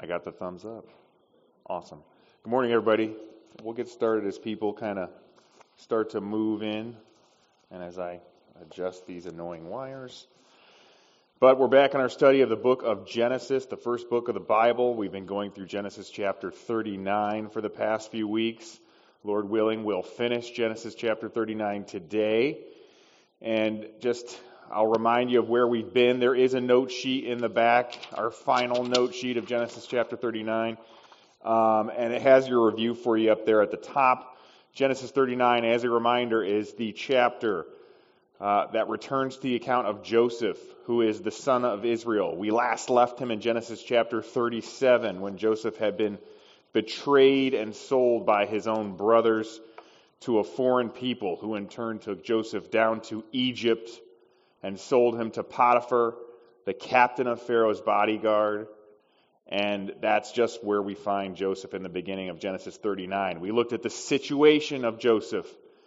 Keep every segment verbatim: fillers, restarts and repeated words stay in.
I got the thumbs up. Awesome. Good morning, everybody. We'll get started as people kind of start to move in and as I adjust these annoying wires. But we're back in our study of the book of Genesis, the first book of the Bible. We've been going through Genesis chapter thirty-nine for the past few weeks. Lord willing, we'll finish Genesis chapter thirty-nine today. And just, I'll remind you of where we've been. There is a note sheet in the back, our final note sheet of Genesis chapter thirty-nine. Um, and it has your review for you up there at the top. Genesis thirty-nine, as a reminder, is the chapter uh, that returns to the account of Joseph, who is the son of Israel. We last left him in Genesis chapter thirty-seven when Joseph had been betrayed and sold by his own brothers to a foreign people, who in turn took Joseph down to Egypt and sold him to Potiphar, the captain of Pharaoh's bodyguard. And that's just where we find Joseph in the beginning of Genesis thirty-nine. We looked at the situation of Joseph,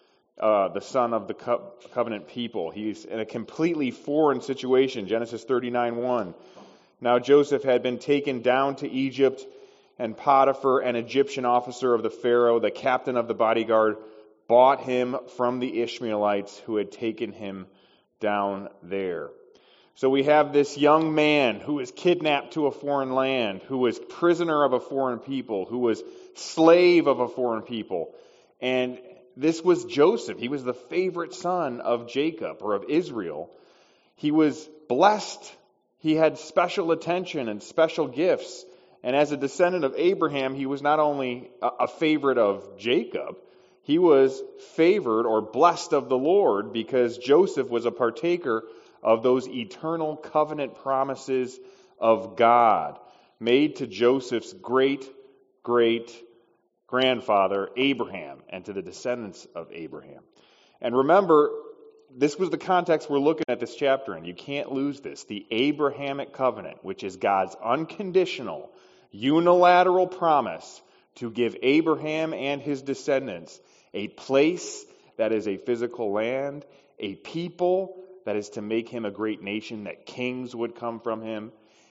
uh, the son of the co- covenant people. He's in a completely foreign situation, Genesis thirty-nine one. Now Joseph had been taken down to Egypt, and Potiphar, an Egyptian officer of the Pharaoh, the captain of the bodyguard, bought him from the Ishmaelites who had taken him down there. So we have this young man who was kidnapped to a foreign land, who was prisoner of a foreign people, who was slave of a foreign people. And this was Joseph. He was the favorite son of Jacob, or of Israel. He was blessed. He had special attention and special gifts. And as a descendant of Abraham, he was not only a favorite of Jacob, he was favored or blessed of the Lord because Joseph was a partaker of those eternal covenant promises of God made to Joseph's great, great grandfather, Abraham, and to the descendants of Abraham. And remember, this was the context we're looking at this chapter in. You can't lose this. The Abrahamic covenant, which is God's unconditional, unilateral promise to give Abraham and his descendants a place that is a physical land, a people that is to make him a great nation, that kings would come from him,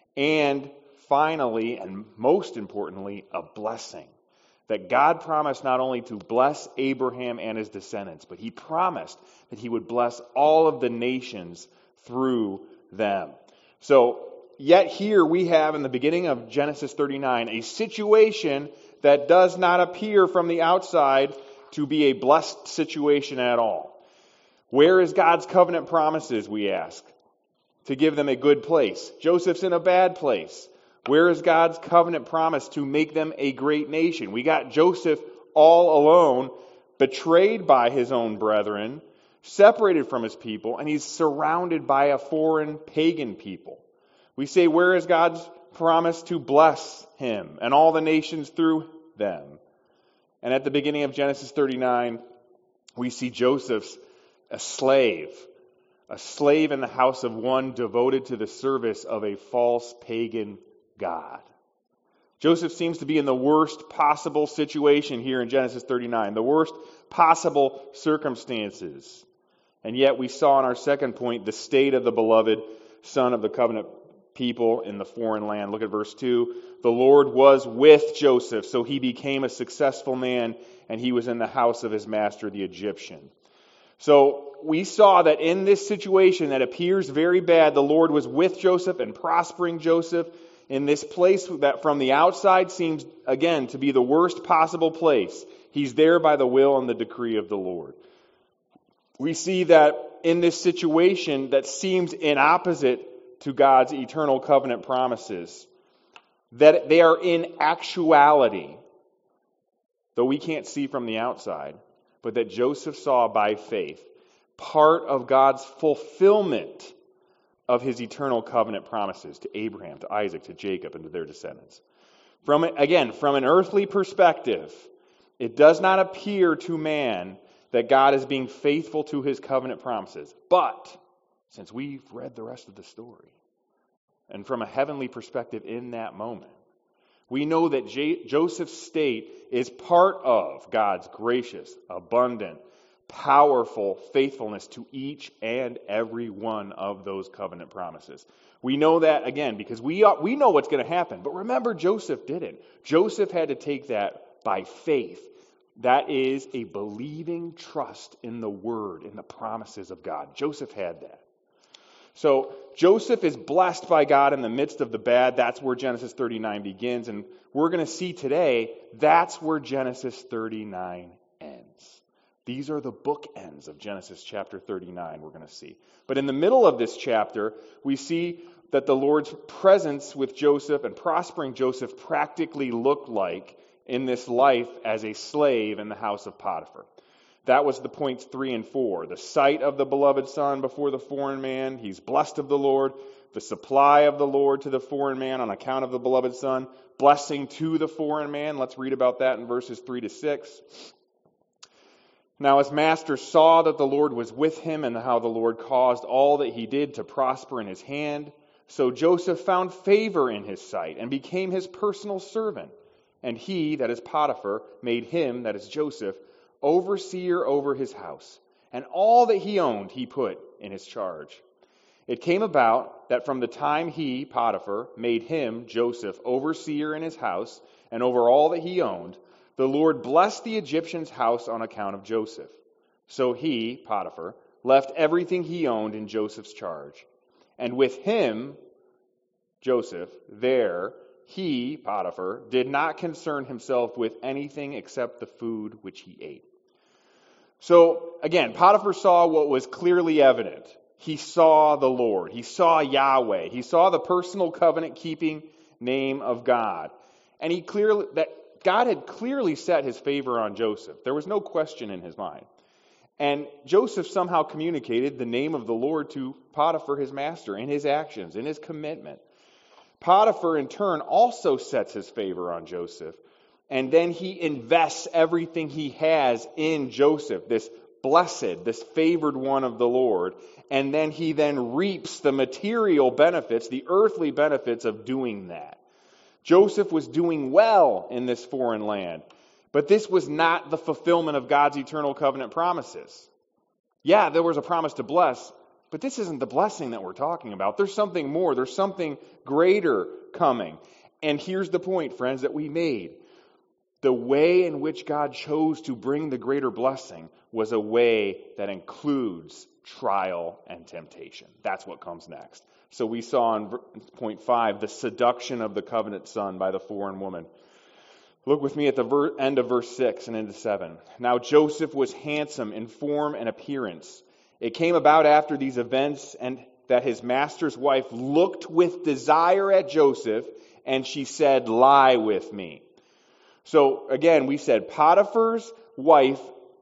and finally, and most importantly, a blessing. That God promised not only to bless Abraham and his descendants, but he promised that he would bless all of the nations through them. So, yet here we have in the beginning of Genesis thirty-nine a situation that does not appear from the outside to be a blessed situation at all. Where is God's covenant promises, we ask, to give them a good place? Joseph's in a bad place. Where is God's covenant promise to make them a great nation? We got Joseph all alone, betrayed by his own brethren, separated from his people, and he's surrounded by a foreign pagan people. We say, where is God's promise to bless him and all the nations through them? And at the beginning of Genesis thirty-nine, we see Joseph's a slave, a slave in the house of one devoted to the service of a false pagan god. Joseph seems to be in the worst possible situation here in Genesis thirty-nine, the worst possible circumstances. And yet we saw in our second point the state of the beloved son of the covenant people in the foreign land. Look at verse two. The Lord was with Joseph, so he became a successful man, and he was in the house of his master, the Egyptian. So we saw that in this situation that appears very bad, the Lord was with Joseph and prospering Joseph in this place that from the outside seems, again, to be the worst possible place. He's there by the will and the decree of the Lord. We see that in this situation that seems in opposite to God's eternal covenant promises, that they are in actuality, though we can't see from the outside, but that Joseph saw by faith, part of God's fulfillment of his eternal covenant promises to Abraham, to Isaac, to Jacob, and to their descendants. From again, from an earthly perspective, it does not appear to man that God is being faithful to his covenant promises. But since we've read the rest of the story, and from a heavenly perspective in that moment, we know that J- Joseph's state is part of God's gracious, abundant, powerful faithfulness to each and every one of those covenant promises. We know that, again, because we are, we know what's going to happen. But remember, Joseph didn't. Joseph had to take that by faith. That is a believing trust in the word, in the promises of God. Joseph had that. So Joseph is blessed by God in the midst of the bad. That's where Genesis thirty-nine begins. And we're going to see today, that's where Genesis thirty-nine ends. These are the bookends of Genesis chapter thirty-nine, we're going to see. But in the middle of this chapter, we see that the Lord's presence with Joseph and prospering Joseph practically looked like in this life as a slave in the house of Potiphar. That was the points three and four. The sight of the beloved son before the foreign man. He's blessed of the Lord. The supply of the Lord to the foreign man on account of the beloved son. Blessing to the foreign man. Let's read about that in verses three to six. Now his master saw that the Lord was with him and how the Lord caused all that he did to prosper in his hand. So Joseph found favor in his sight and became his personal servant. And he, that is Potiphar, made him, that is Joseph, overseer over his house. And all that he owned he put in his charge. It came about that from the time he, Potiphar, made him, Joseph, overseer in his house and over all that he owned, the Lord blessed the Egyptian's house on account of Joseph. So he, Potiphar, left everything he owned in Joseph's charge. And with him, Joseph, there, he, Potiphar, did not concern himself with anything except the food which he ate. So, again, Potiphar saw what was clearly evident. He saw the Lord. He saw Yahweh. He saw the personal covenant-keeping name of God. And he clearly, that God had clearly set his favor on Joseph. There was no question in his mind. And Joseph somehow communicated the name of the Lord to Potiphar, his master, in his actions, in his commitment. Potiphar, in turn, also sets his favor on Joseph. And then he invests everything he has in Joseph, this blessed, this favored one of the Lord. And then he then reaps the material benefits, the earthly benefits of doing that. Joseph was doing well in this foreign land. But this was not the fulfillment of God's eternal covenant promises. Yeah, there was a promise to bless, but this isn't the blessing that we're talking about. There's something more. There's something greater coming. And here's the point, friends, that we made. The way in which God chose to bring the greater blessing was a way that includes trial and temptation. That's what comes next. So we saw in point five, the seduction of the covenant son by the foreign woman. Look with me at the ver- end of verse six and into seven. Now Joseph was handsome in form and appearance. It came about after these events and that his master's wife looked with desire at Joseph, and she said, "Lie with me." So again, we said Potiphar's wife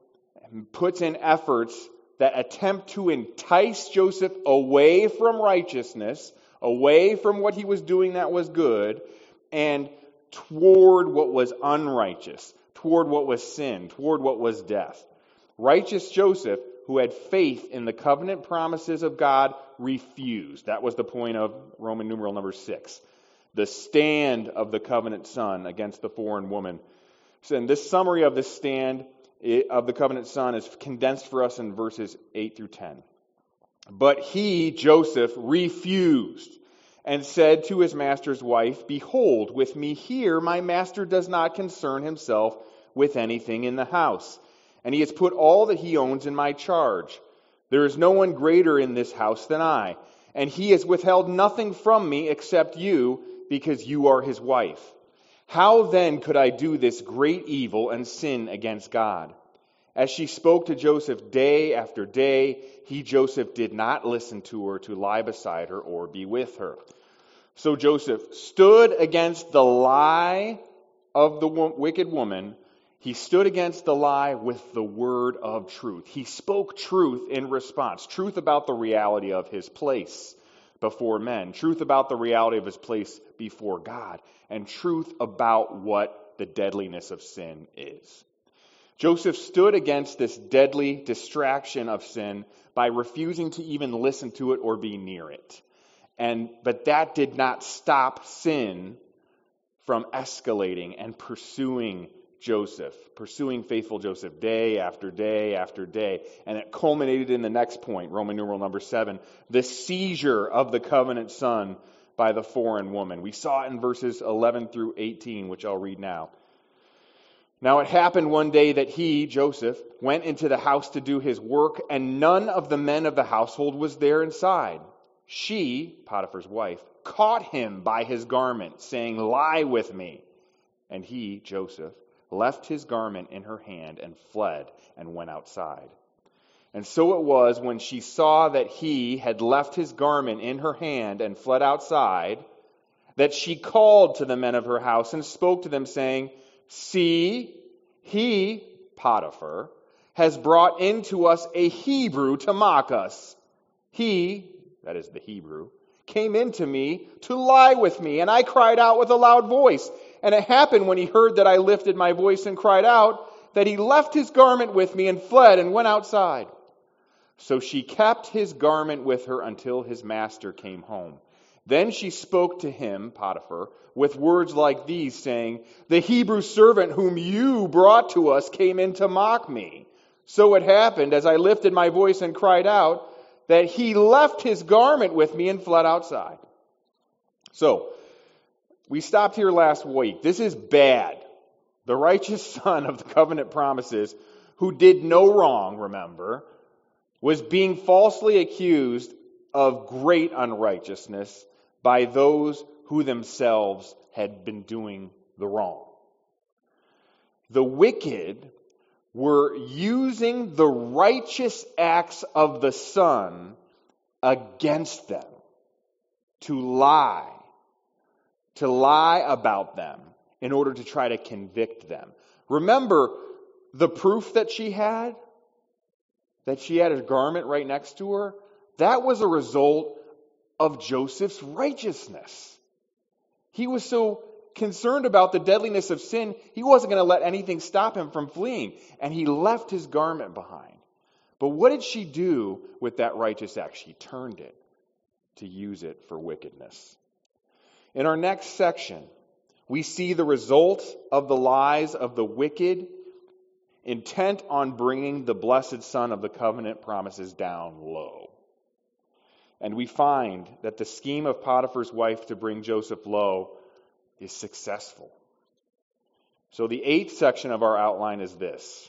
puts in efforts that attempt to entice Joseph away from righteousness, away from what he was doing that was good, and toward what was unrighteous, toward what was sin, toward what was death. Righteous Joseph, who had faith in the covenant promises of God, refused. That was the point of Roman numeral number six. The stand of the covenant son against the foreign woman. So in this summary of the stand of the covenant son is condensed for us in verses eight through ten. But he, Joseph, refused and said to his master's wife, "Behold, with me here my master does not concern himself with anything in the house, and he has put all that he owns in my charge. There is no one greater in this house than I, and he has withheld nothing from me except you, because you are his wife. How then could I do this great evil and sin against God?" As she spoke to Joseph day after day, he, Joseph, did not listen to her to lie beside her or be with her. So Joseph stood against the lie of the wicked woman. He stood against the lie with the word of truth. He spoke truth in response. Truth about the reality of his place before men. Truth about the reality of his place before God. And truth about what the deadliness of sin is. Joseph stood against this deadly distraction of sin by refusing to even listen to it or be near it. And but that did not stop sin from escalating and pursuing Joseph, pursuing faithful Joseph day after day after day. And it culminated in the next point, Roman numeral number seven, the seizure of the covenant son by the foreign woman. We saw it in verses eleven through eighteen, which I'll read now. Now it happened one day that he, Joseph, went into the house to do his work, and none of the men of the household was there inside. She, Potiphar's wife, caught him by his garment, saying, "Lie with me." And he, Joseph, left his garment in her hand and fled and went outside. And so it was when she saw that he had left his garment in her hand and fled outside, that she called to the men of her house and spoke to them, saying, "See, he, Potiphar, has brought into us a Hebrew to mock us. He," that is the Hebrew, "came into me to lie with me, and I cried out with a loud voice. And it happened when he heard that I lifted my voice and cried out, that he left his garment with me and fled and went outside. So she kept his garment with her until his master came home. Then she spoke to him, Potiphar, with words like these, saying, 'The Hebrew servant whom you brought to us came in to mock me. So it happened, as I lifted my voice and cried out, that he left his garment with me and fled outside.'" So, we stopped here last week. This is bad. The righteous son of the covenant promises, who did no wrong, remember, was being falsely accused of great unrighteousness by those who themselves had been doing the wrong. The wicked were using the righteous acts of the Son against them, to lie, to lie about them in order to try to convict them. Remember the proof that she had? That she had a garment right next to her? That was a result of Joseph's righteousness. He was so concerned about the deadliness of sin, he wasn't going to let anything stop him from fleeing. And he left his garment behind. But what did she do with that righteous act? She turned it to use it for wickedness. In our next section, we see the result of the lies of the wicked, intent on bringing the blessed Son of the covenant promises down low. And we find that the scheme of Potiphar's wife to bring Joseph low is successful. So the eighth section of our outline is this.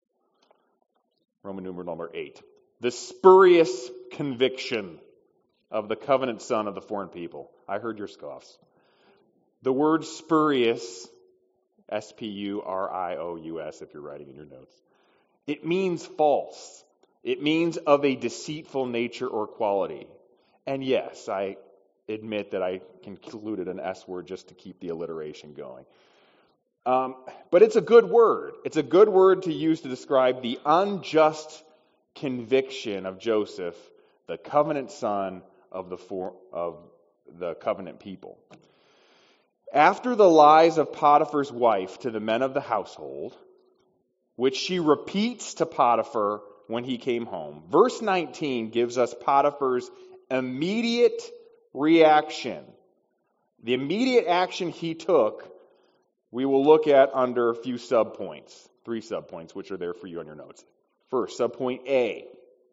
Roman numeral number eight. The spurious conviction of the covenant son of the foreign people. I heard your scoffs. The word spurious, S P U R I O U S if you're writing in your notes, it means false. It means of a deceitful nature or quality. And yes, I admit that I included an S word just to keep the alliteration going. Um, but it's a good word. It's a good word to use to describe the unjust conviction of Joseph, the covenant son of the for, of the covenant people. After the lies of Potiphar's wife to the men of the household, which she repeats to Potiphar when he came home, verse nineteen gives us Potiphar's immediate reaction. The immediate action he took, we will look at under a few subpoints, three subpoints, which are there for you on your notes. First, subpoint A,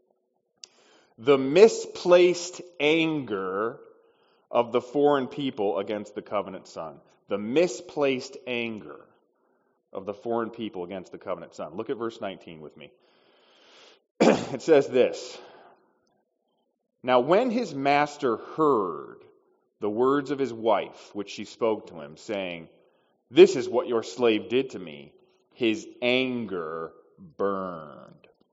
the misplaced anger of the foreign people against the covenant son. The misplaced anger of the foreign people against the covenant son. Look at verse nineteen with me. It says this, "Now when his master heard the words of his wife, which she spoke to him, saying, 'This is what your slave did to me,' his anger burned."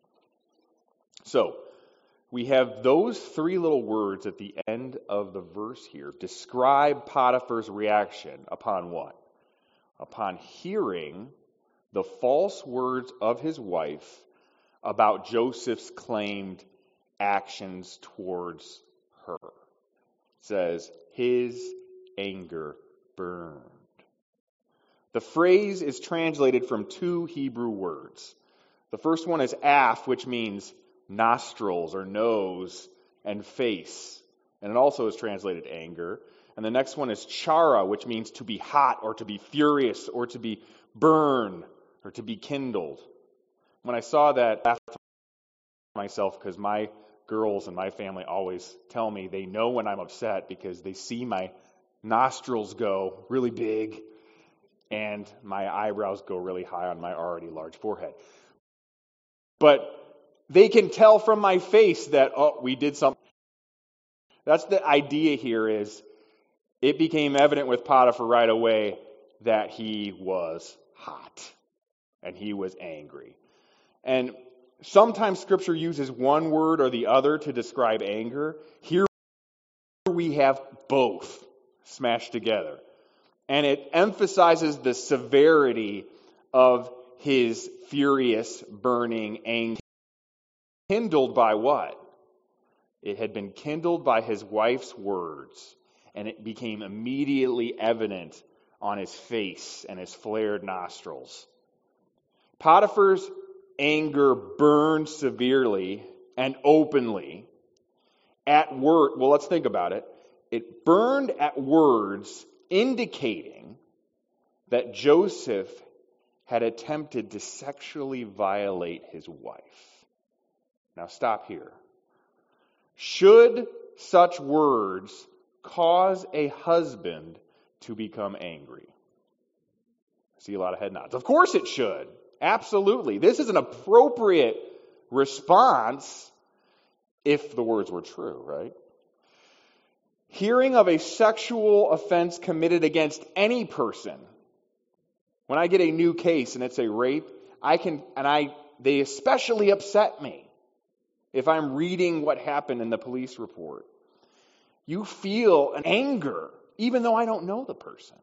So, we have those three little words at the end of the verse here describe Potiphar's reaction upon what? Upon hearing the false words of his wife about Joseph's claimed actions towards her. It says, his anger burned. The phrase is translated from two Hebrew words. The first one is af, which means nostrils or nose, and face. And it also is translated anger. And the next one is chara, which means to be hot or to be furious or to be burn or to be kindled. When I saw that, I laughed to myself because my girls and my family always tell me they know when I'm upset because they see my nostrils go really big and my eyebrows go really high on my already large forehead. But they can tell from my face that, oh, we did something. That's the idea here is it became evident with Potiphar right away that he was hot and he was angry. And sometimes Scripture uses one word or the other to describe anger. Here we have both smashed together. And it emphasizes the severity of his furious, burning anger. Kindled by what? It had been kindled by his wife's words, and it became immediately evident on his face and his flared nostrils. Potiphar's anger burned severely and openly at word. Well, let's think about it. It burned at words indicating that Joseph had attempted to sexually violate his wife. Now stop here. Should such words cause a husband to become angry? I see a lot of head nods. Of course it should. Absolutely. This is an appropriate response if the words were true, right? Hearing of a sexual offense committed against any person. When I get a new case and it's a rape, I can and I they especially upset me. If I'm reading what happened in the police report, you feel an anger, even though I don't know the person.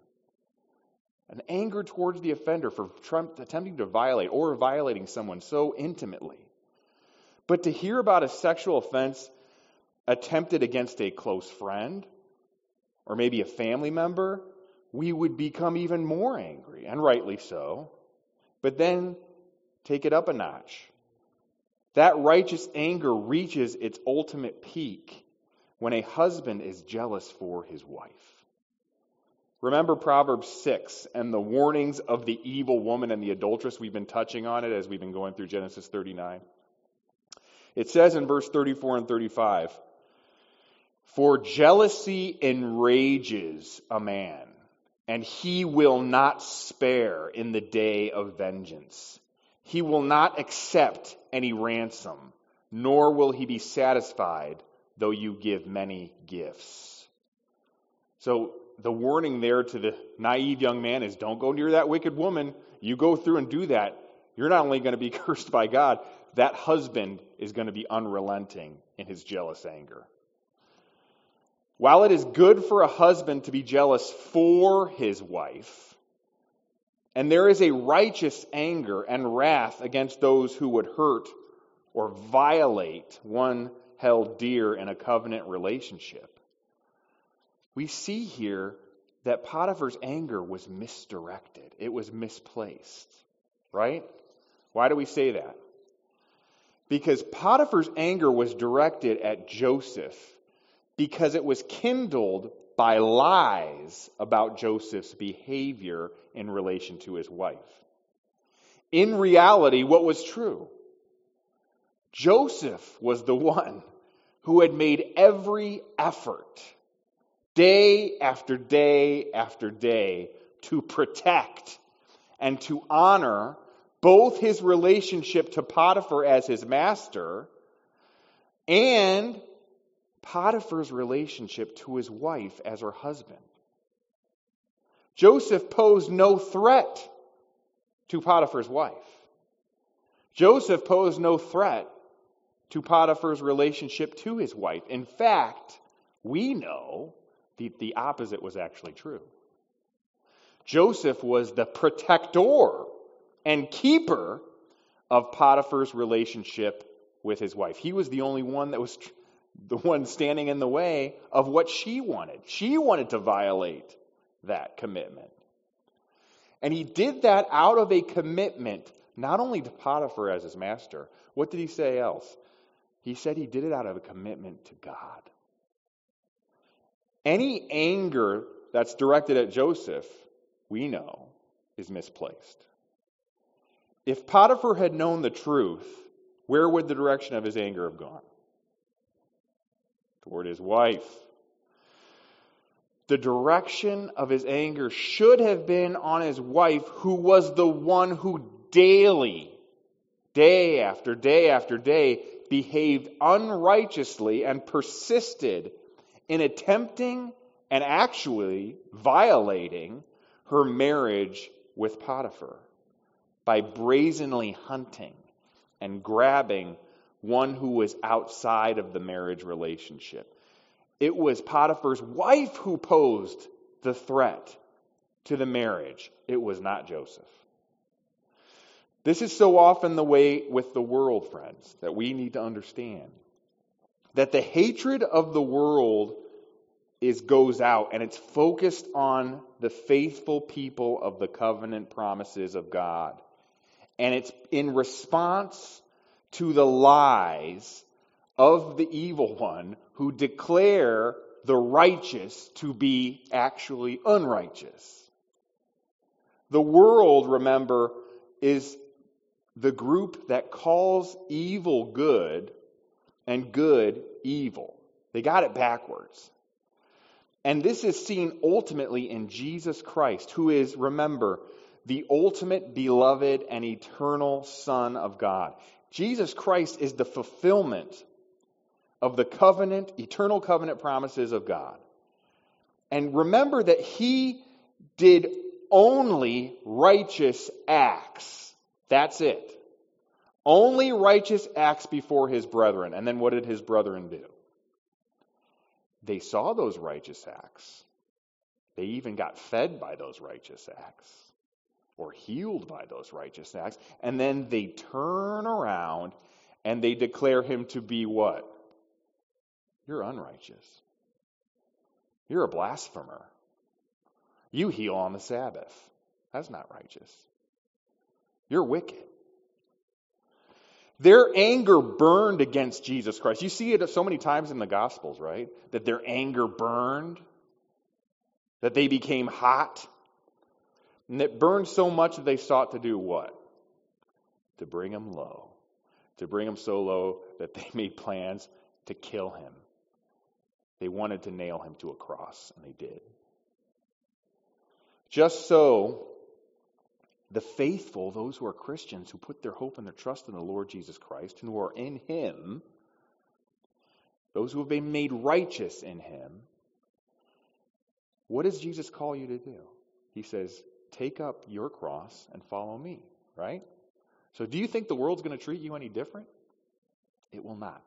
An anger towards the offender for Trump attempting to violate or violating someone so intimately. But to hear about a sexual offense attempted against a close friend or maybe a family member, we would become even more angry, and rightly so. But then take it up a notch. That righteous anger reaches its ultimate peak when a husband is jealous for his wife. Remember Proverbs six and the warnings of the evil woman and the adulteress? We've been touching on it as we've been going through Genesis thirty-nine. It says in verse thirty-four and thirty-five, "For jealousy enrages a man, and he will not spare in the day of vengeance. He will not accept any ransom, nor will he be satisfied, though you give many gifts." So the warning there to the naive young man is don't go near that wicked woman. You go through and do that, you're not only going to be cursed by God, that husband is going to be unrelenting in his jealous anger. While it is good for a husband to be jealous for his wife, and there is a righteous anger and wrath against those who would hurt or violate one held dear in a covenant relationship, we see here that Potiphar's anger was misdirected. It was misplaced, right? Why do we say that? Because Potiphar's anger was directed at Joseph because it was kindled by lies about Joseph's behavior in relation to his wife. In reality, what was true? Joseph was the one who had made every effort, day after day after day, to protect and to honor both his relationship to Potiphar as his master and Potiphar's relationship to his wife as her husband. Joseph posed no threat to Potiphar's wife. Joseph posed no threat to Potiphar's relationship to his wife. In fact, we know that the opposite was actually true. Joseph was the protector and keeper of Potiphar's relationship with his wife. He was the only one that was the one standing in the way of what she wanted. She wanted to violate that commitment. And he did that out of a commitment, not only to Potiphar as his master. What did he say else? He said he did it out of a commitment to God. Any anger that's directed at Joseph, we know, is misplaced. If Potiphar had known the truth, where would the direction of his anger have gone? Toward his wife. The direction of his anger should have been on his wife, who was the one who daily, day after day after day, behaved unrighteously and persisted in attempting and actually violating her marriage with Potiphar by brazenly hunting and grabbing one who was outside of the marriage relationship. It was Potiphar's wife who posed the threat to the marriage. It was not Joseph. This is so often the way with the world, friends, that we need to understand that the hatred of the world is goes out, and it's focused on the faithful people of the covenant promises of God. And it's in response to the lies of the evil one who declare the righteous to be actually unrighteous. The world, remember, is the group that calls evil good and good evil. They got it backwards. And this is seen ultimately in Jesus Christ, who is, remember, the ultimate beloved and eternal Son of God. Jesus Christ is the fulfillment of the covenant, eternal covenant promises of God. And remember that he did only righteous acts. That's it. Only righteous acts before his brethren. And then what did his brethren do? They saw those righteous acts. They even got fed by those righteous acts, or healed by those righteous acts. And then they turn around and they declare him to be what? You're unrighteous. You're a blasphemer. You heal on the Sabbath. That's not righteous. You're wicked. Their anger burned against Jesus Christ. You see it so many times in the Gospels, right? That their anger burned. That they became hot. And it burned so much that they sought to do what? To bring him low. To bring him so low that they made plans to kill him. They wanted to nail him to a cross, and they did. Just so, the faithful, those who are Christians, who put their hope and their trust in the Lord Jesus Christ, and who are in him, those who have been made righteous in him, what does Jesus call you to do? He says, take up your cross and follow me, right? So do you think the world's going to treat you any different? It will not.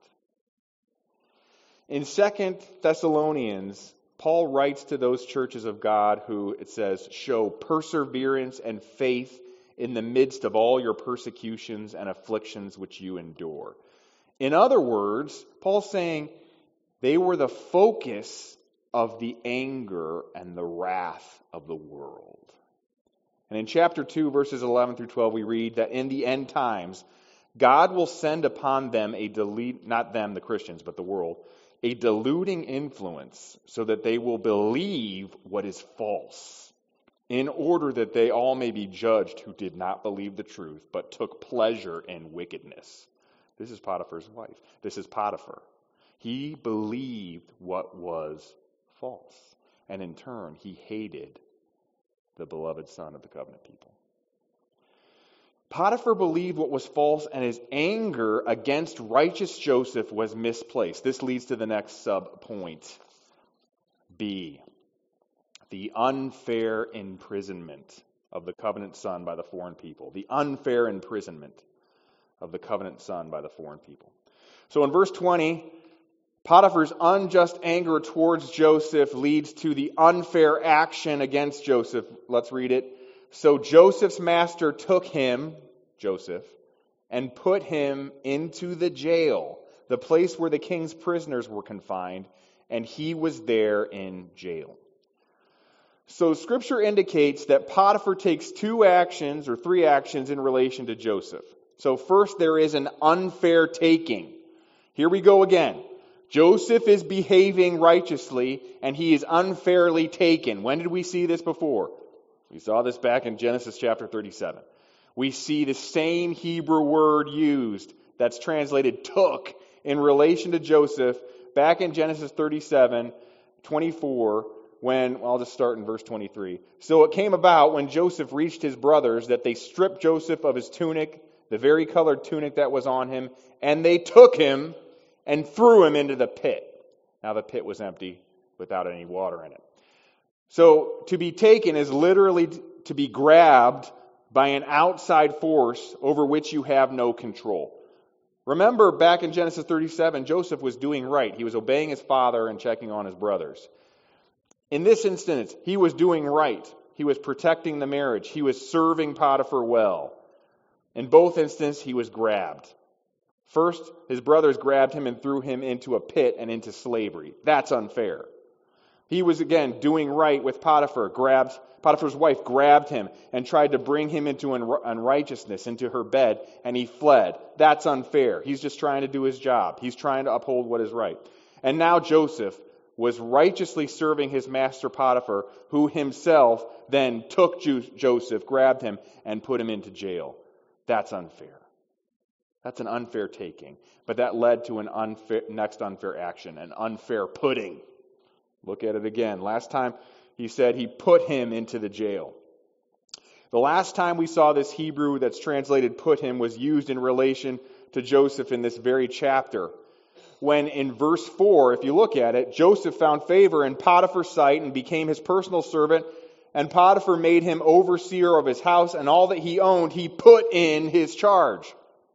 In Second Thessalonians, Paul writes to those churches of God who, it says, show perseverance and faith in the midst of all your persecutions and afflictions which you endure. In other words, Paul's saying they were the focus of the anger and the wrath of the world. And in chapter two, verses eleven through twelve, we read that in the end times, God will send upon them a delete, not them, the Christians, but the world, a deluding influence so that they will believe what is false, in order that they all may be judged who did not believe the truth, but took pleasure in wickedness. This is Potiphar's wife. This is Potiphar. He believed what was false. And in turn, he hated the beloved son of the covenant people. Potiphar believed what was false, and his anger against righteous Joseph was misplaced. This leads to the next sub-point. B, the unfair imprisonment of the covenant son by the foreign people. The unfair imprisonment of the covenant son by the foreign people. So in verse twenty, Potiphar's unjust anger towards Joseph leads to the unfair action against Joseph. Let's read it. So Joseph's master took him, Joseph, and put him into the jail, the place where the king's prisoners were confined, and he was there in jail. So Scripture indicates that Potiphar takes two actions or three actions in relation to Joseph. So first, there is an unfair taking. Here we go again. Joseph is behaving righteously, and he is unfairly taken. When did we see this before? We saw this back in Genesis chapter thirty-seven. We see the same Hebrew word used that's translated took in relation to Joseph back in Genesis thirty-seven, twenty-four, when, well, I'll just start in verse twenty-three. So it came about when Joseph reached his brothers that they stripped Joseph of his tunic, the varicolored tunic that was on him, and they took him and threw him into the pit. Now the pit was empty without any water in it. So to be taken is literally to be grabbed by an outside force over which you have no control. Remember, back in Genesis thirty-seven, Joseph was doing right. He was obeying his father and checking on his brothers. In this instance, he was doing right. He was protecting the marriage. He was serving Potiphar well. In both instances, he was grabbed. First, his brothers grabbed him and threw him into a pit and into slavery. That's unfair. He was, again, doing right with Potiphar. Grabbed, Potiphar's wife grabbed him and tried to bring him into unrighteousness, into her bed, and he fled. That's unfair. He's just trying to do his job. He's trying to uphold what is right. And now Joseph was righteously serving his master Potiphar, who himself then took Joseph, grabbed him, and put him into jail. That's unfair. That's an unfair taking. But that led to an unfair, next unfair action, an unfair putting. Look at it again. Last time he said he put him into the jail. The last time we saw this Hebrew that's translated put him was used in relation to Joseph in this very chapter. When in verse four, if you look at it, Joseph found favor in Potiphar's sight and became his personal servant, and Potiphar made him overseer of his house, and all that he owned he put in his charge.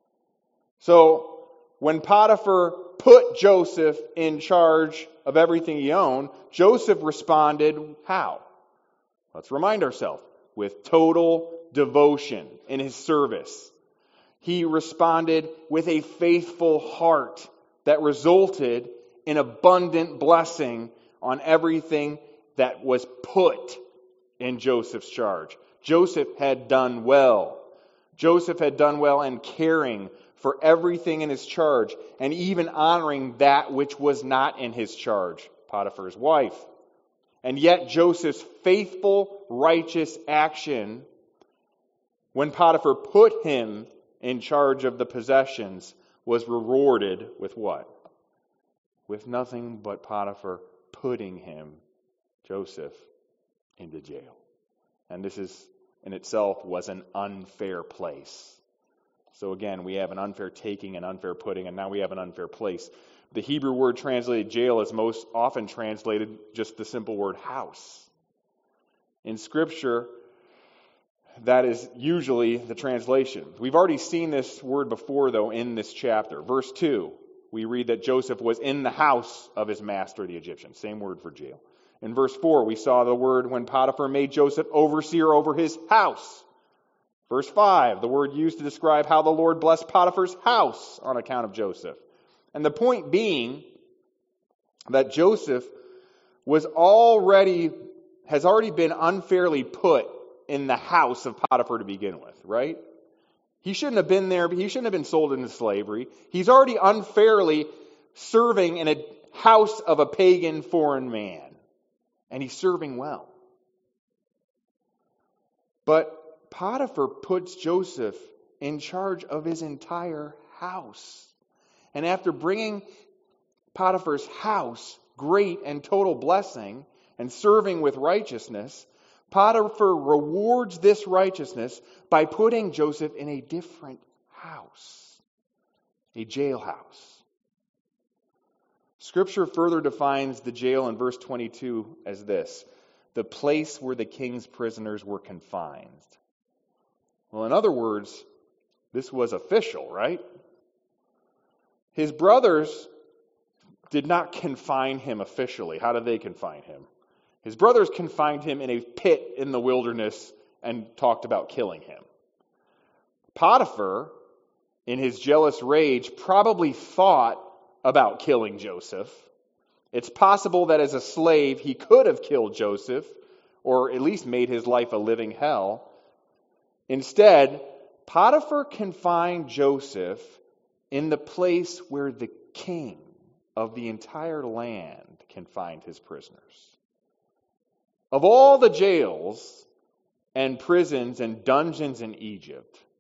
So when Potiphar put Joseph in charge of everything he owned, Joseph responded how? Let's remind ourselves. With total devotion in his service. He responded with a faithful heart that resulted in abundant blessing on everything that was put in Joseph's charge. Joseph had done well. Joseph had done well in caring for everything in his charge, and even honoring that which was not in his charge, Potiphar's wife. And yet Joseph's faithful, righteous action, when Potiphar put him in charge of the possessions, was rewarded with what? With nothing but Potiphar putting him, Joseph, into jail. And this is in itself was an unfair place. So again, we have an unfair taking, an unfair putting, and now we have an unfair place. The Hebrew word translated jail is most often translated just the simple word house. In Scripture, that is usually the translation. We've already seen this word before, though, in this chapter. Verse two, we read that Joseph was in the house of his master, the Egyptian. Same word for jail. In verse four, we saw the word when Potiphar made Joseph overseer over his house. Verse five, the word used to describe how the Lord blessed Potiphar's house on account of Joseph. And the point being that Joseph was already, has already been unfairly put in the house of Potiphar to begin with, right? He shouldn't have been there, but he shouldn't have been sold into slavery. He's already unfairly serving in a house of a pagan foreign man. And he's serving well. But Potiphar puts Joseph in charge of his entire house. And after bringing Potiphar's house great and total blessing and serving with righteousness, Potiphar rewards this righteousness by putting Joseph in a different house, a jailhouse. Scripture further defines the jail in verse twenty-two as this: the place where the king's prisoners were confined. Well, in other words, this was official, right? His brothers did not confine him officially. How did they confine him? His brothers confined him in a pit in the wilderness and talked about killing him. Potiphar, in his jealous rage, probably thought about killing Joseph. It's possible that as a slave he could have killed Joseph, or at least made his life a living hell. Instead, Potiphar confined Joseph in the place where the king of the entire land confined his prisoners. Of all the jails and prisons and dungeons in Egypt,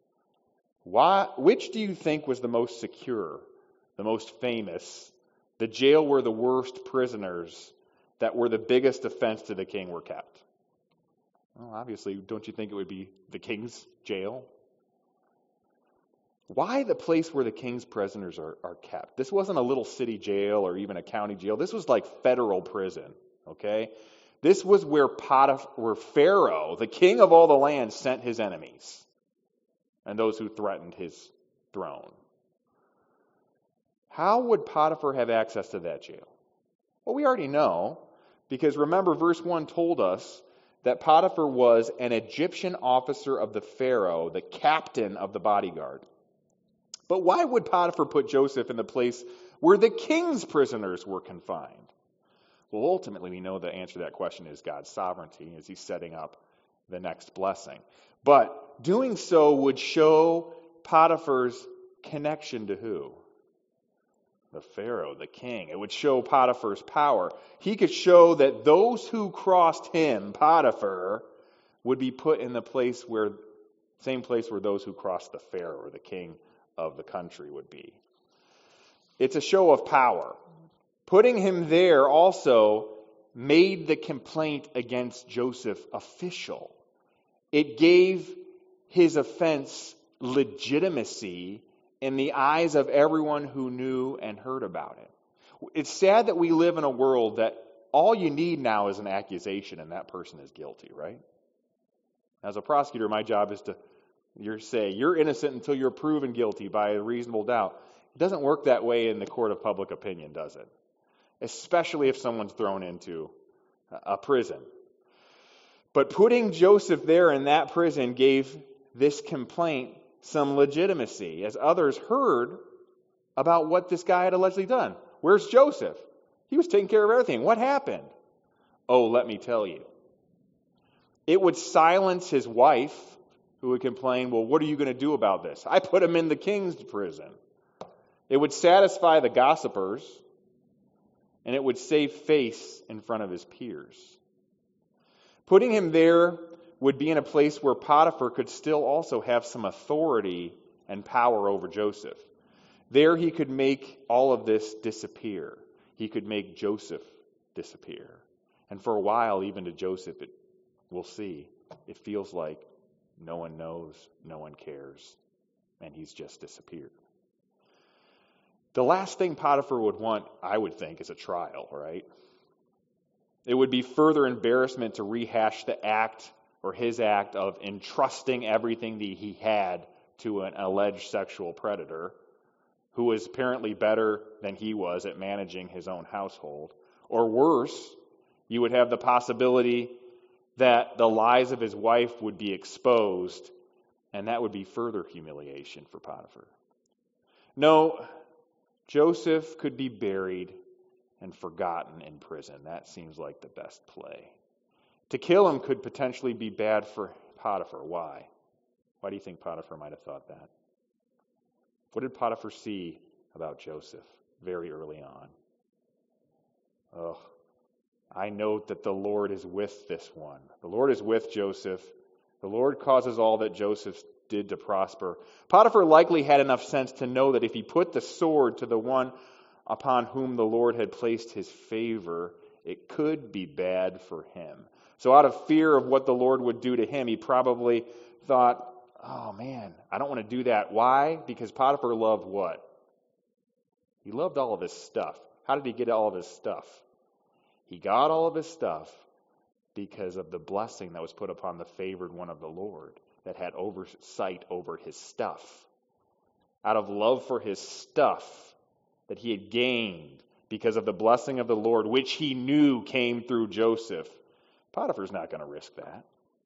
Why? Which do you think was the most secure, the most famous, the jail where the worst prisoners that were the biggest offense to the king were kept? Well, obviously, don't you think it would be the king's jail? Why the place where the king's prisoners are, are kept? This wasn't a little city jail or even a county jail. This was like federal prison, okay? This was where Potiphar, where Pharaoh, the king of all the land, sent his enemies and those who threatened his throne. How would Potiphar have access to that jail? Well, we already know, because remember, verse one told us that Potiphar was an Egyptian officer of the Pharaoh, the captain of the bodyguard. But why would Potiphar put Joseph in the place where the king's prisoners were confined? Well, ultimately, we know the answer to that question is God's sovereignty as he's setting up the next blessing. But doing so would show Potiphar's connection to who? The Pharaoh, the king. It would show Potiphar's power. He could show that those who crossed him, Potiphar, would be put in the place where, same place where those who crossed the Pharaoh or the king of the country would be. It's a show of power. Putting him there also made the complaint against Joseph official. It gave his offense legitimacy in the eyes of everyone who knew and heard about it. It's sad that we live in a world that all you need now is an accusation and that person is guilty, right? As a prosecutor, my job is to you're say you're innocent until you're proven guilty by a reasonable doubt. It doesn't work that way in the court of public opinion, does it? Especially if someone's thrown into a prison. But putting Joseph there in that prison gave this complaint some legitimacy as others heard about what this guy had allegedly done. Where's Joseph? He was taking care of everything. What happened? Oh, let me tell you. It would silence his wife, who would complain, well, what are you going to do about this? I put him in the king's prison. It would satisfy the gossipers, and it would save face in front of his peers. Putting him there would be in a place where Potiphar could still also have some authority and power over Joseph. There he could make all of this disappear. He could make Joseph disappear. And for a while, even to Joseph, it, we'll see, it feels like no one knows, no one cares, and he's just disappeared. The last thing Potiphar would want, I would think, is a trial, right? It would be further embarrassment to rehash the act or his act of entrusting everything that he had to an alleged sexual predator who was apparently better than he was at managing his own household. Or worse, you would have the possibility that the lies of his wife would be exposed, and that would be further humiliation for Potiphar. No, Joseph could be buried and forgotten in prison. That seems like the best play. To kill him could potentially be bad for Potiphar. Why? Why do you think Potiphar might have thought that? What did Potiphar see about Joseph very early on? Oh, I note that the Lord is with this one. The Lord is with Joseph. The Lord causes all that Joseph did to prosper. Potiphar likely had enough sense to know that if he put the sword to the one upon whom the Lord had placed his favor, it could be bad for him. So out of fear of what the Lord would do to him, he probably thought, oh man, I don't want to do that. Why? Because Potiphar loved what? He loved all of his stuff. How did he get all of his stuff? He got all of his stuff because of the blessing that was put upon the favored one of the Lord that had oversight over his stuff. Out of love for his stuff that he had gained because of the blessing of the Lord, which he knew came through Joseph, Potiphar's not going to risk that.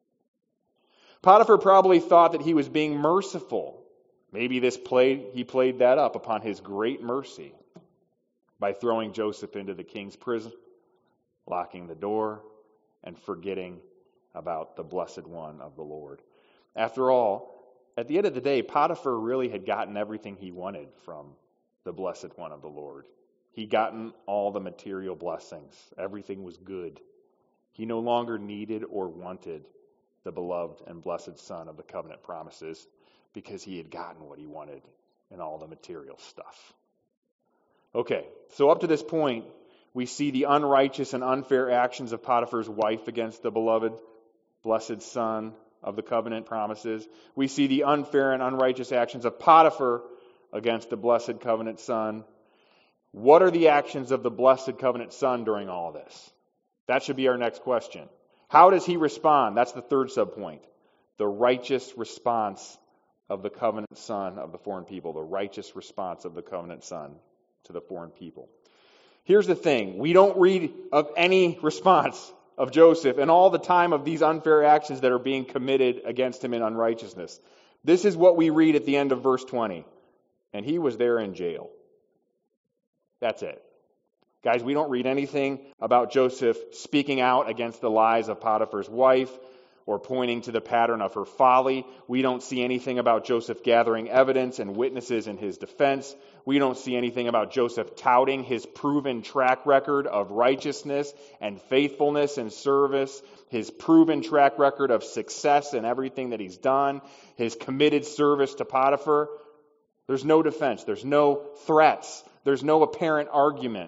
Potiphar probably thought that he was being merciful. Maybe this played he played that up upon his great mercy by throwing Joseph into the king's prison, locking the door, and forgetting about the blessed one of the Lord. After all, at the end of the day, Potiphar really had gotten everything he wanted from the blessed one of the Lord. He'd gotten all the material blessings. Everything was good. He no longer needed or wanted the beloved and blessed son of the covenant promises. because he had gotten what he wanted and all the material stuff. Okay, so up to this point, we see the unrighteous and unfair actions of Potiphar's wife against the beloved, blessed son of the covenant promises. We see the unfair and unrighteous actions of Potiphar against the blessed covenant son. What are the actions of the blessed covenant son during all of this? That should be our next question. How does he respond? That's the third subpoint. The righteous response of the covenant son of the foreign people. The righteous response of the covenant son to the foreign people. Here's the thing. We don't read of any response of Joseph and all the time of these unfair actions that are being committed against him in unrighteousness. This is what we read at the end of verse twenty. And he was there in jail. That's it. Guys, we don't read anything about Joseph speaking out against the lies of Potiphar's wife or pointing to the pattern of her folly. We don't see anything about Joseph gathering evidence and witnesses in his defense. We don't see anything about Joseph touting his proven track record of righteousness and faithfulness and service, his proven track record of success in everything that he's done, his committed service to Potiphar. There's no defense. There's no threats. There's no apparent argument.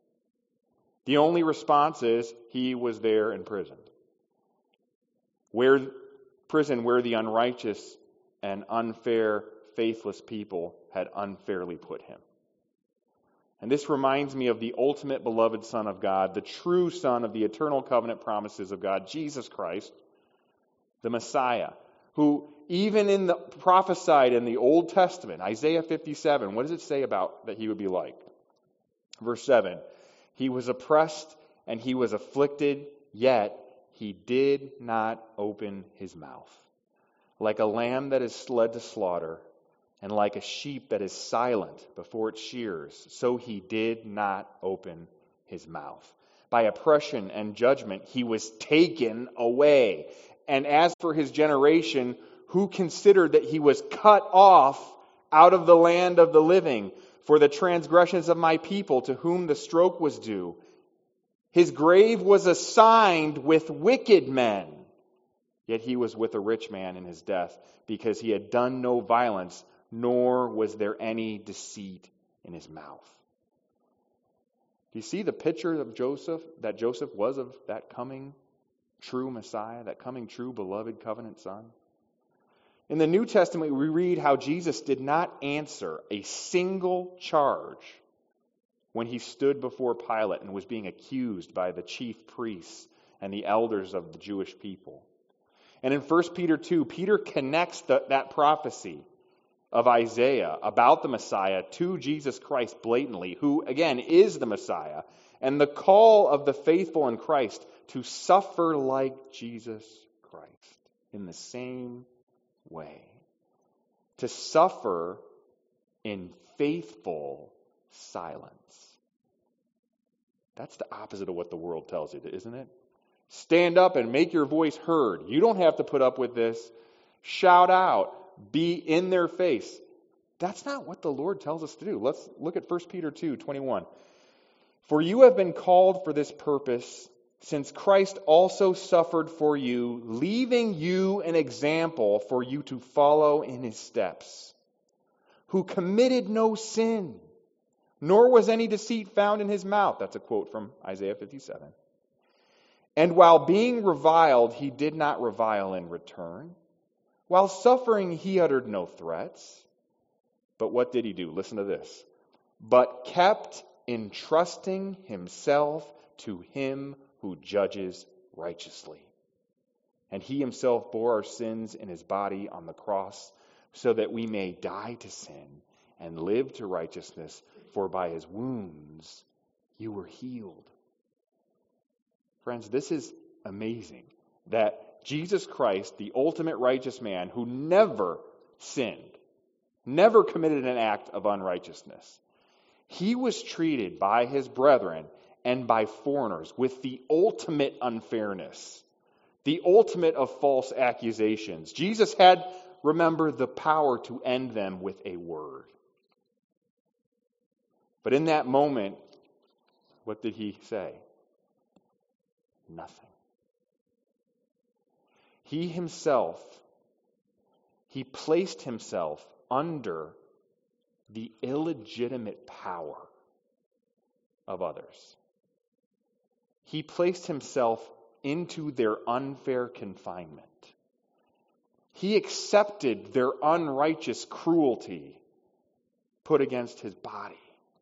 The only response is he was there in prison. Where prison where the unrighteous and unfair, faithless people had unfairly put him. And this reminds me of the ultimate beloved Son of God, the true Son of the eternal covenant promises of God, Jesus Christ, the Messiah, who even in the prophesied in the Old Testament, Isaiah fifty-seven, what does it say about that he would be like? Verse seven, he was oppressed and he was afflicted, yet he did not open his mouth. Like a lamb that is led to slaughter, and like a sheep that is silent before its shears, so he did not open his mouth. By oppression and judgment he was taken away. And as for his generation, who considered that he was cut off out of the land of the living for the transgressions of my people, to whom the stroke was due. His grave was assigned with wicked men, yet he was with a rich man in his death, because he had done no violence, nor was there any deceit in his mouth. Do you see the picture of Joseph, that Joseph was of that coming true Messiah, that coming true beloved covenant son? In the New Testament, we read how Jesus did not answer a single charge when he stood before Pilate and was being accused by the chief priests and the elders of the Jewish people. And in First Peter two, Peter connects the, that prophecy of Isaiah about the Messiah to Jesus Christ blatantly, who, again, is the Messiah, and the call of the faithful in Christ to suffer like Jesus Christ in the same way. To suffer in faithful silence. That's the opposite of what the world tells you, isn't it? Stand up and make your voice heard. You don't have to put up with this. Shout out. Be in their face. That's not what the Lord tells us to do. Let's look at First Peter two twenty-one. For you have been called for this purpose, since Christ also suffered for you, leaving you an example for you to follow in his steps, who committed no sin, nor was any deceit found in his mouth. That's a quote from Isaiah fifty-seven. And while being reviled, he did not revile in return. While suffering, he uttered no threats. But what did he do? Listen to this. But kept entrusting himself to him who judges righteously. And he himself bore our sins in his body on the cross, so that we may die to sin and live to righteousness, for by his wounds you were healed. Friends, this is amazing, that Jesus Christ, the ultimate righteous man who never sinned, never committed an act of unrighteousness, he was treated by his brethren and by foreigners with the ultimate unfairness, the ultimate of false accusations. Jesus had, remember, the power to end them with a word. But in that moment, what did he say? Nothing. He himself, He placed himself under the illegitimate power of others. He placed himself into their unfair confinement. He accepted their unrighteous cruelty put against his body.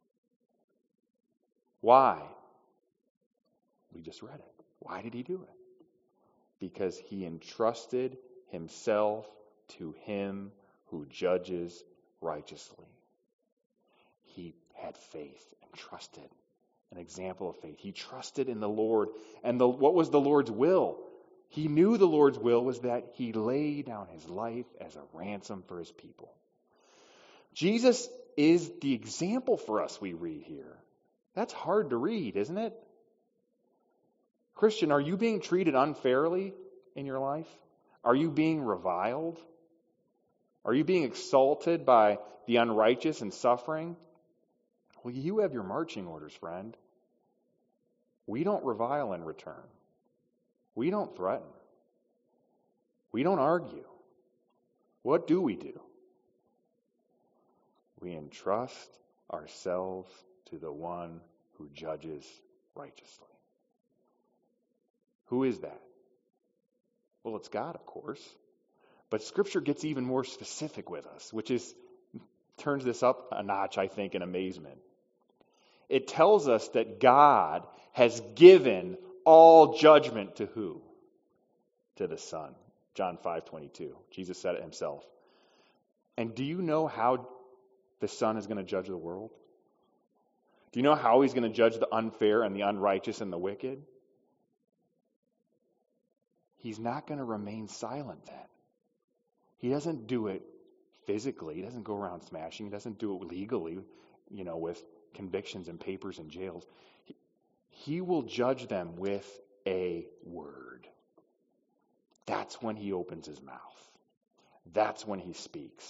Why? We just read it. Why did he do it? Because he entrusted himself to him who judges righteously. He had faith and trusted, an example of faith. He trusted in the Lord. And the, what was the Lord's will? He knew the Lord's will was that he laid down his life as a ransom for his people. Jesus is the example for us, we read here. That's hard to read, isn't it? Christian, are you being treated unfairly in your life? Are you being reviled? Are you being exalted by the unrighteous and suffering? Well, you have your marching orders, friend. We don't revile in return. We don't threaten. We don't argue. What do we do? We entrust ourselves to the one who judges righteously. Who is that? Well, it's God, of course. But Scripture gets even more specific with us, which is turns this up a notch, I think, in amazement. It tells us that God has given all judgment to who? To the Son. John five twenty-two. Jesus said it himself. And do you know how the Son is going to judge the world? Do you know how he's going to judge the unfair and the unrighteous and the wicked? He's not going to remain silent then. He doesn't do it physically. He doesn't go around smashing. He doesn't do it legally, you know, with convictions and papers and jails. He, he will judge them with a word. That's when he opens his mouth. That's when he speaks.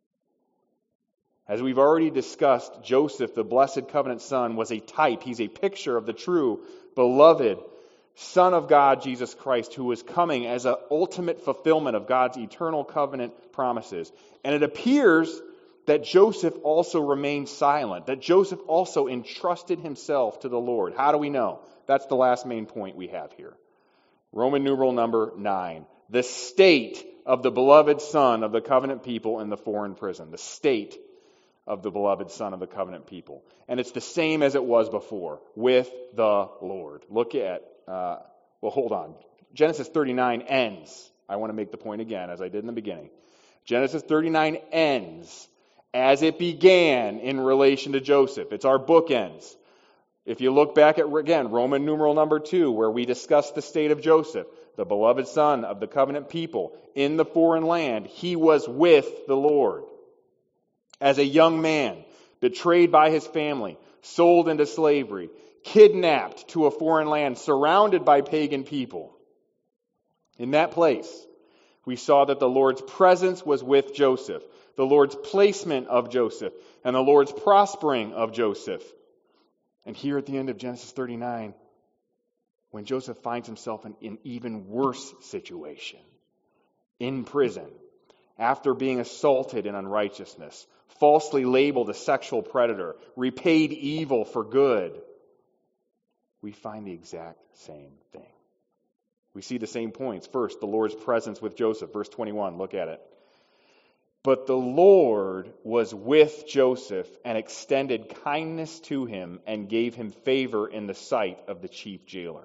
As we've already discussed, Joseph, the blessed covenant son, was a type. He's a picture of the true, beloved Son of God, Jesus Christ, who was coming as an ultimate fulfillment of God's eternal covenant promises. And it appears that Joseph also remained silent, that Joseph also entrusted himself to the Lord. How do we know? That's the last main point we have here. Roman numeral number nine. The state of the beloved Son of the covenant people in the foreign prison. The state of the beloved Son of the covenant people. And it's the same as it was before, with the Lord. Look at, uh, well, hold on. Genesis thirty-nine ends. I want to make the point again, as I did in the beginning. Genesis thirty-nine ends as it began in relation to Joseph. It's our bookends. If you look back at, again, Roman numeral number two, where we discussed the state of Joseph, the beloved son of the covenant people in the foreign land, he was with the Lord. As a young man, betrayed by his family, sold into slavery, kidnapped to a foreign land, surrounded by pagan people. In that place, we saw that the Lord's presence was with Joseph, the Lord's placement of Joseph, and the Lord's prospering of Joseph. And here at the end of Genesis thirty-nine, when Joseph finds himself in an even worse situation, in prison, after being assaulted in unrighteousness, falsely labeled a sexual predator, repaid evil for good, we find the exact same thing. We see the same points. First, the Lord's presence with Joseph. Verse twenty-one, look at it. But the Lord was with Joseph and extended kindness to him and gave him favor in the sight of the chief jailer.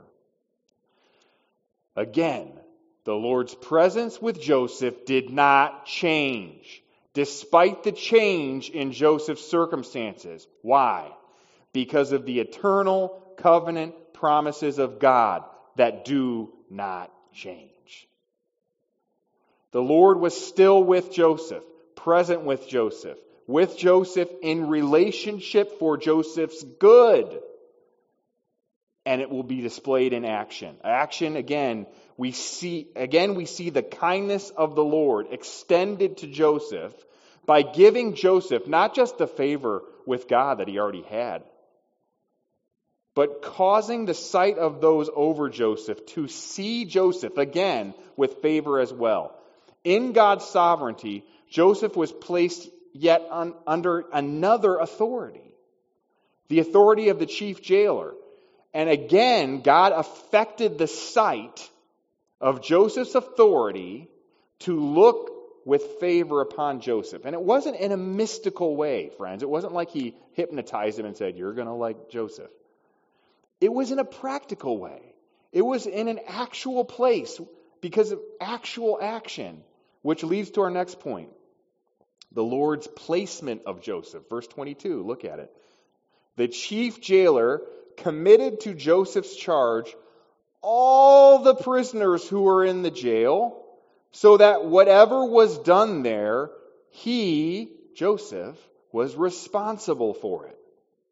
Again, the Lord's presence with Joseph did not change, despite the change in Joseph's circumstances. Why? Because of the eternal covenant promises of God that do not change. The Lord was still with Joseph, present with Joseph, with Joseph in relationship for Joseph's good. And it will be displayed in action. Action, again, we see, again, we see the kindness of the Lord extended to Joseph by giving Joseph not just the favor with God that he already had, but causing the sight of those over Joseph to see Joseph again with favor as well. In God's sovereignty, Joseph was placed yet un, under another authority, the authority of the chief jailer. And again, God affected the sight of Joseph's authority to look with favor upon Joseph. And it wasn't in a mystical way, friends. It wasn't like he hypnotized him and said, "You're going to like Joseph." It was in a practical way. It was in an actual place because of actual action, which leads to our next point. The Lord's placement of Joseph. Verse twenty-two, look at it. The chief jailer committed to Joseph's charge all the prisoners who were in the jail, so that whatever was done there, he, Joseph, was responsible for it.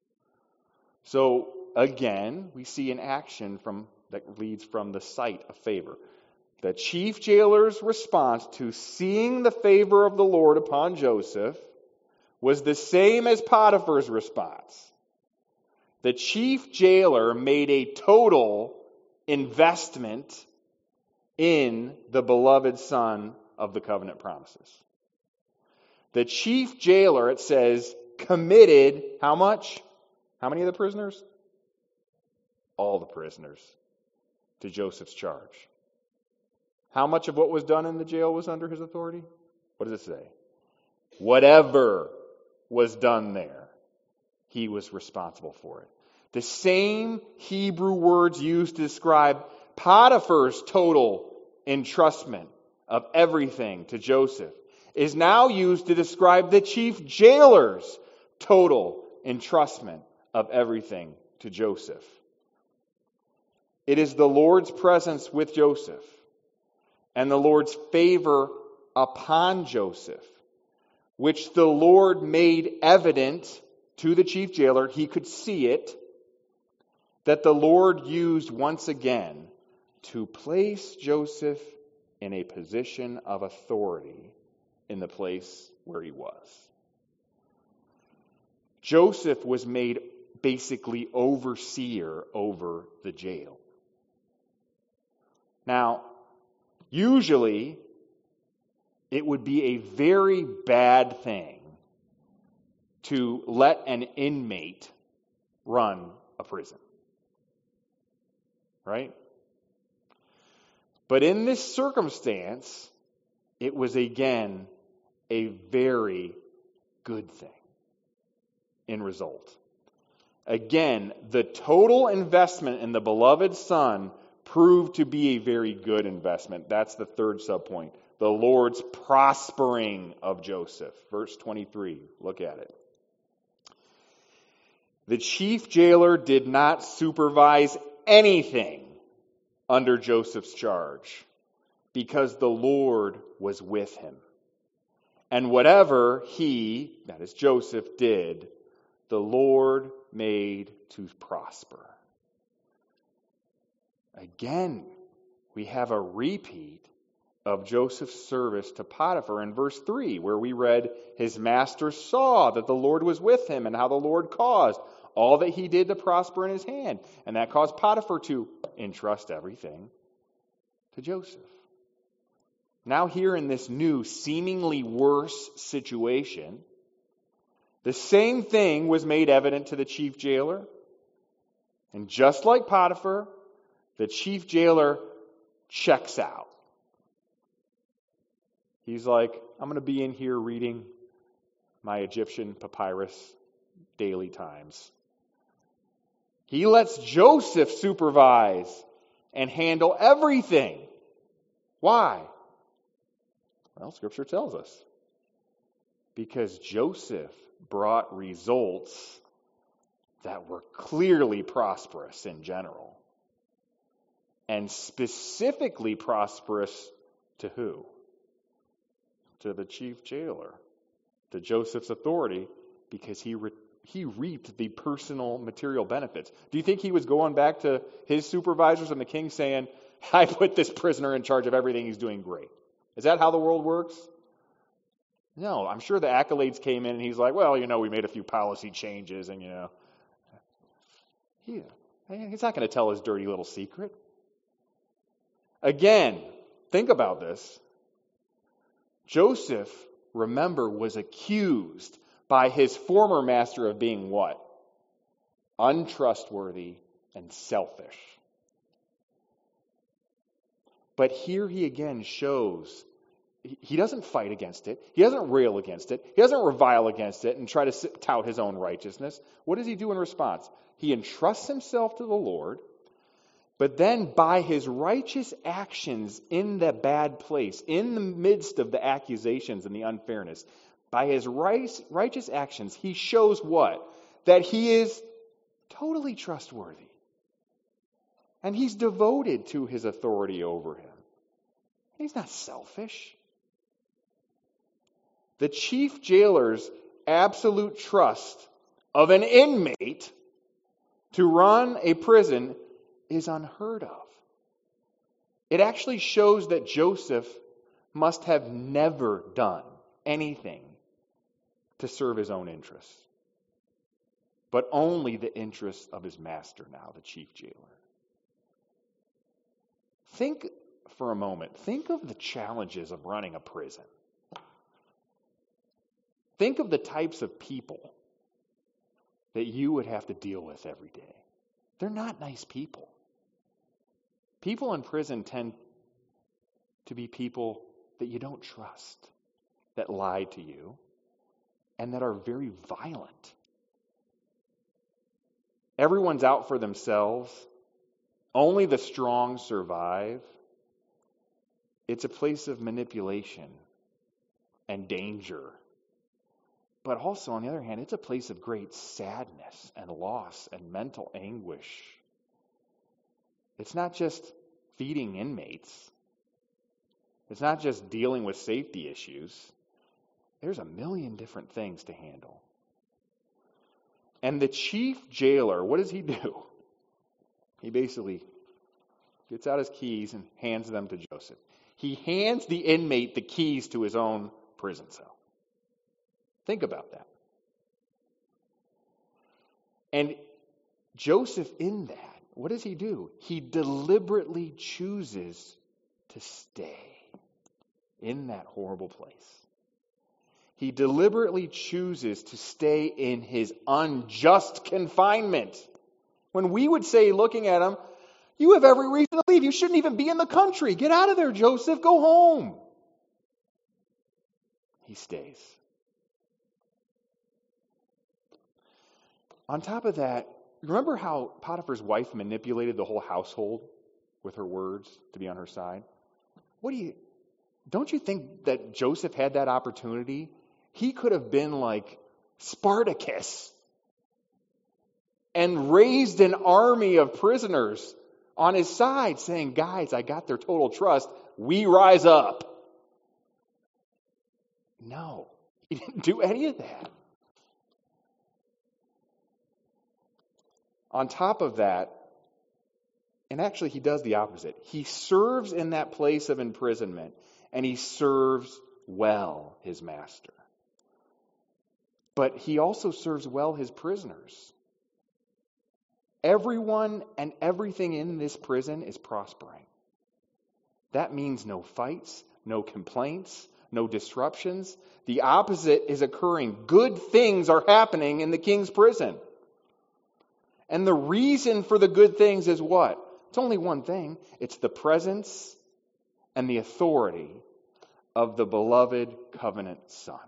So again, we see an action from that leads from the sight of favor. The chief jailer's response to seeing the favor of the Lord upon Joseph was the same as Potiphar's response. The chief jailer made a total investment in the beloved Son of the covenant promises. The chief jailer, it says, committed how much? How many of the prisoners? All the prisoners to Joseph's charge. How much of what was done in the jail was under his authority? What does it say? Whatever was done there, he was responsible for it. The same Hebrew words used to describe Potiphar's total entrustment of everything to Joseph is now used to describe the chief jailer's total entrustment of everything to Joseph. It is the Lord's presence with Joseph and the Lord's favor upon Joseph, which the Lord made evident to the chief jailer. He could see it, that the Lord used once again to place Joseph in a position of authority in the place where he was. Joseph was made basically overseer over the jail. Now, usually, it would be a very bad thing to let an inmate run a prison. Right? But in this circumstance, it was again a very good thing in result. Again, the total investment in the beloved Son proved to be a very good investment. That's the third subpoint. The Lord's prospering of Joseph. Verse twenty-three, look at it. The chief jailer did not supervise anything under Joseph's charge, because the Lord was with him. And whatever he, that is Joseph, did, the Lord made to prosper. Again, we have a repeat of Joseph's service to Potiphar in verse three, where we read, his master saw that the Lord was with him and how the Lord caused all that he did to prosper in his hand. And that caused Potiphar to entrust everything to Joseph. Now here in this new, seemingly worse situation, the same thing was made evident to the chief jailer. And just like Potiphar, the chief jailer checks out. He's like, I'm going to be in here reading my Egyptian papyrus daily times. He lets Joseph supervise and handle everything. Why? Well, Scripture tells us. Because Joseph brought results that were clearly prosperous in general. And specifically prosperous to who? To the chief jailer. To Joseph's authority, because he re- he reaped the personal material benefits. Do you think he was going back to his supervisors and the king saying, I put this prisoner in charge of everything, he's doing great? Is that how the world works? No, I'm sure the accolades came in and he's like, well, you know, we made a few policy changes and, you know. He, he's not going to tell his dirty little secret. Again, think about this. Joseph, remember, was accused by his former master of being what? Untrustworthy and selfish. But here he again shows he doesn't fight against it. He doesn't rail against it. He doesn't revile against it and try to tout his own righteousness. What does he do in response? He entrusts himself to the Lord, but then by his righteous actions in the bad place, in the midst of the accusations and the unfairness, by his righteous actions, he shows what? That he is totally trustworthy. And he's devoted to his authority over him. He's not selfish. The chief jailer's absolute trust of an inmate to run a prison is unheard of. It actually shows that Joseph must have never done anything to serve his own interests, but only the interests of his master now, the chief jailer. Think for a moment, think of the challenges of running a prison. Think of the types of people that you would have to deal with every day. They're not nice people. People in prison tend to be people that you don't trust, that lie to you, and that are very violent. Everyone's out for themselves. Only the strong survive. It's a place of manipulation and danger. But also, on the other hand, it's a place of great sadness and loss and mental anguish. It's not just feeding inmates. It's not just dealing with safety issues. There's a million different things to handle. And the chief jailer, what does he do? He basically gets out his keys and hands them to Joseph. He hands the inmate the keys to his own prison cell. Think about that. And Joseph, in that, what does he do? He deliberately chooses to stay in that horrible place. He deliberately chooses to stay in his unjust confinement. When we would say, looking at him, you have every reason to leave. You shouldn't even be in the country. Get out of there, Joseph. Go home. He stays. On top of that, remember how Potiphar's wife manipulated the whole household with her words to be on her side? What do you, don't you think that Joseph had that opportunity? He could have been like Spartacus and raised an army of prisoners on his side saying, guys, I got their total trust. We rise up. No, he didn't do any of that. On top of that, and actually he does the opposite. He serves in that place of imprisonment, and he serves well his master. But he also serves well his prisoners. Everyone and everything in this prison is prospering. That means no fights, no complaints, no disruptions. The opposite is occurring. Good things are happening in the king's prison. And the reason for the good things is what? It's only one thing. It's the presence and the authority of the beloved covenant Son.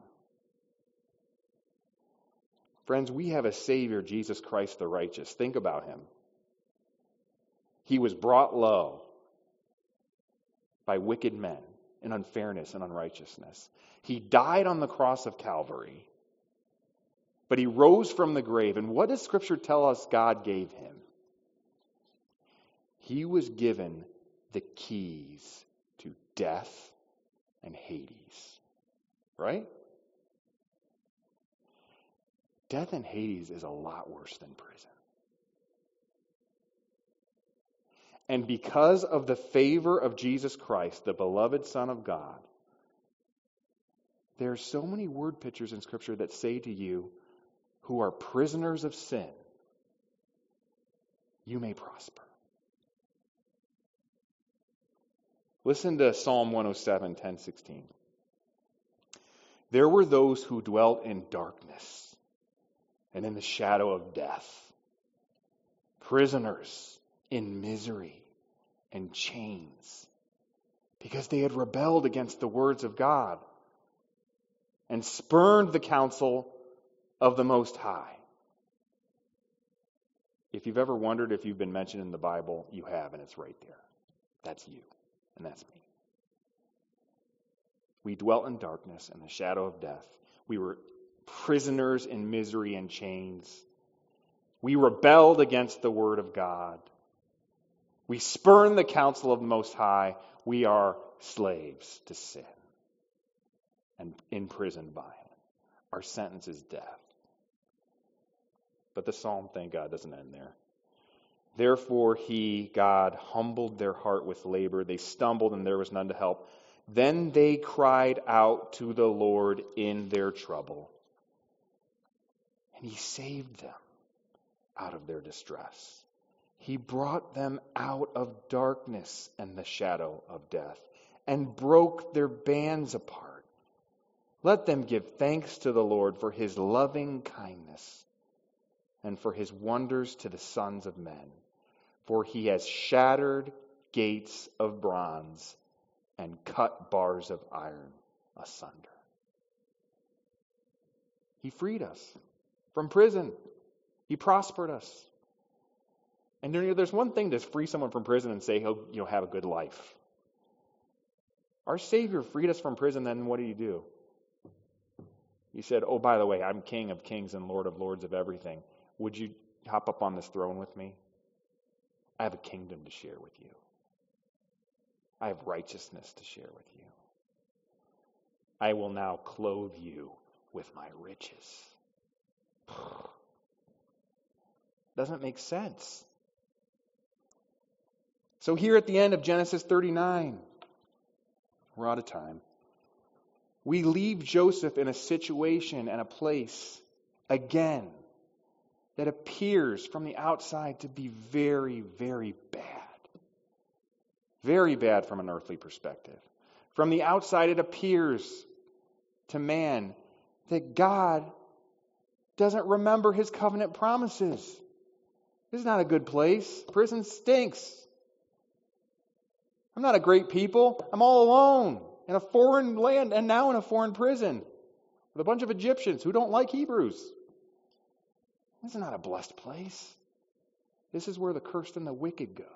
Friends, we have a Savior, Jesus Christ the righteous. Think about him. He was brought low by wicked men in unfairness and unrighteousness. He died on the cross of Calvary, but he rose from the grave. And what does Scripture tell us God gave him? He was given the keys to death and Hades. Right? Death in Hades is a lot worse than prison. And because of the favor of Jesus Christ, the beloved Son of God, there are so many word pictures in Scripture that say to you, who are prisoners of sin, you may prosper. Listen to Psalm one oh seven, ten, sixteen. There were those who dwelt in darkness and in the shadow of death, prisoners in misery and chains, because they had rebelled against the words of God and spurned the counsel of the Most High. If you've ever wondered if you've been mentioned in the Bible, you have, and it's right there. That's you, and that's me. We dwelt in darkness and the shadow of death. We were prisoners in misery and chains. We rebelled against the word of God. We spurned the counsel of the Most High. We are slaves to sin and imprisoned by it. Our sentence is death. But the psalm, thank God, doesn't end there. Therefore he, God, humbled their heart with labor. They stumbled and there was none to help. Then they cried out to the Lord in their trouble, and he saved them out of their distress. He brought them out of darkness and the shadow of death, and broke their bands apart. Let them give thanks to the Lord for his loving kindness and for his wonders to the sons of men. For he has shattered gates of bronze and cut bars of iron asunder. He freed us from prison. He prospered us. And you know, there's one thing to free someone from prison and say he'll you know, have a good life. Our Savior freed us from prison, then what did he do? He said, oh, by the way, I'm King of kings and Lord of lords of everything. Would you hop up on this throne with me? I have a kingdom to share with you. I have righteousness to share with you. I will now clothe you with my riches. Doesn't make sense. So here at the end of Genesis thirty-nine, we're out of time. We leave Joseph in a situation and a place, again, that appears from the outside to be very, very bad. Very bad from an earthly perspective. From the outside, it appears to man that God doesn't remember his covenant promises. This is not a good place. Prison stinks. I'm not a great people. I'm all alone in a foreign land and now in a foreign prison with a bunch of Egyptians who don't like Hebrews. This is not a blessed place. This is where the cursed and the wicked go.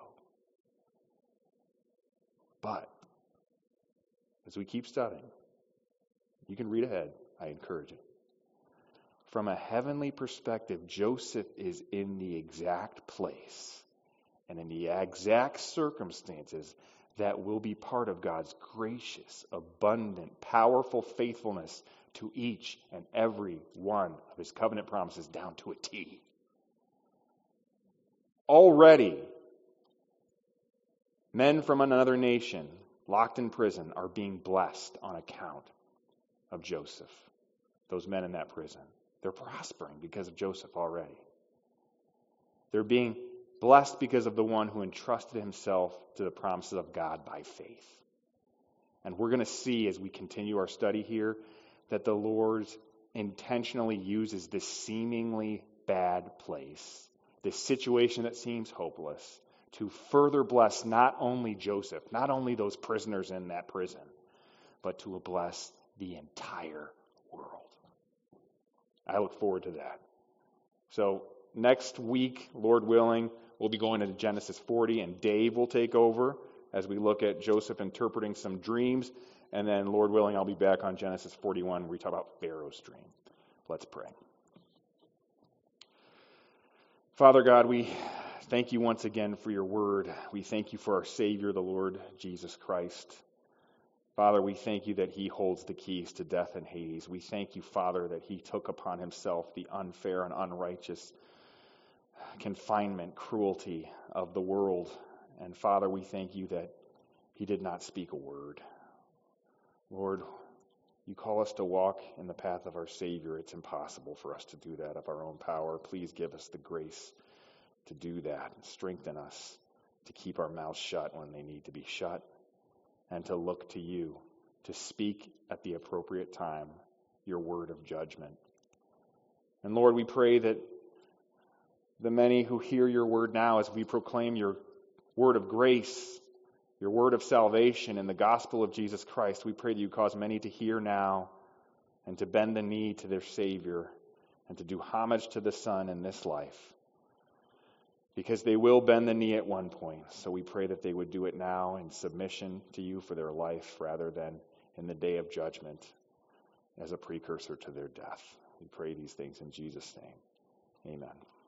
But as we keep studying, you can read ahead. I encourage it. From a heavenly perspective, Joseph is in the exact place and in the exact circumstances that will be part of God's gracious, abundant, powerful faithfulness to each and every one of his covenant promises down to a T. Already, men from another nation, locked in prison, are being blessed on account of Joseph. Those men in that prison. They're prospering because of Joseph already. They're being blessed because of the one who entrusted himself to the promises of God by faith. And we're going to see as we continue our study here that the Lord intentionally uses this seemingly bad place, this situation that seems hopeless, to further bless not only Joseph, not only those prisoners in that prison, but to bless the entire world. I look forward to that. So next week, Lord willing, we'll be going into Genesis forty, and Dave will take over as we look at Joseph interpreting some dreams. And then, Lord willing, I'll be back on Genesis forty-one where we talk about Pharaoh's dream. Let's pray. Father God, we thank you once again for your word. We thank you for our Savior, the Lord Jesus Christ. Father, we thank you that he holds the keys to death and Hades. We thank you, Father, that he took upon himself the unfair and unrighteous confinement, cruelty of the world. And Father, we thank you that he did not speak a word. Lord, you call us to walk in the path of our Savior. It's impossible for us to do that of our own power. Please give us the grace to do that and strengthen us to keep our mouths shut when they need to be shut and to look to you, to speak at the appropriate time your word of judgment. And Lord, we pray that the many who hear your word now as we proclaim your word of grace, your word of salvation and the gospel of Jesus Christ, we pray that you cause many to hear now and to bend the knee to their Savior and to do homage to the Son in this life. Because they will bend the knee at one point. So we pray that they would do it now in submission to you for their life rather than in the day of judgment as a precursor to their death. We pray these things in Jesus' name. Amen.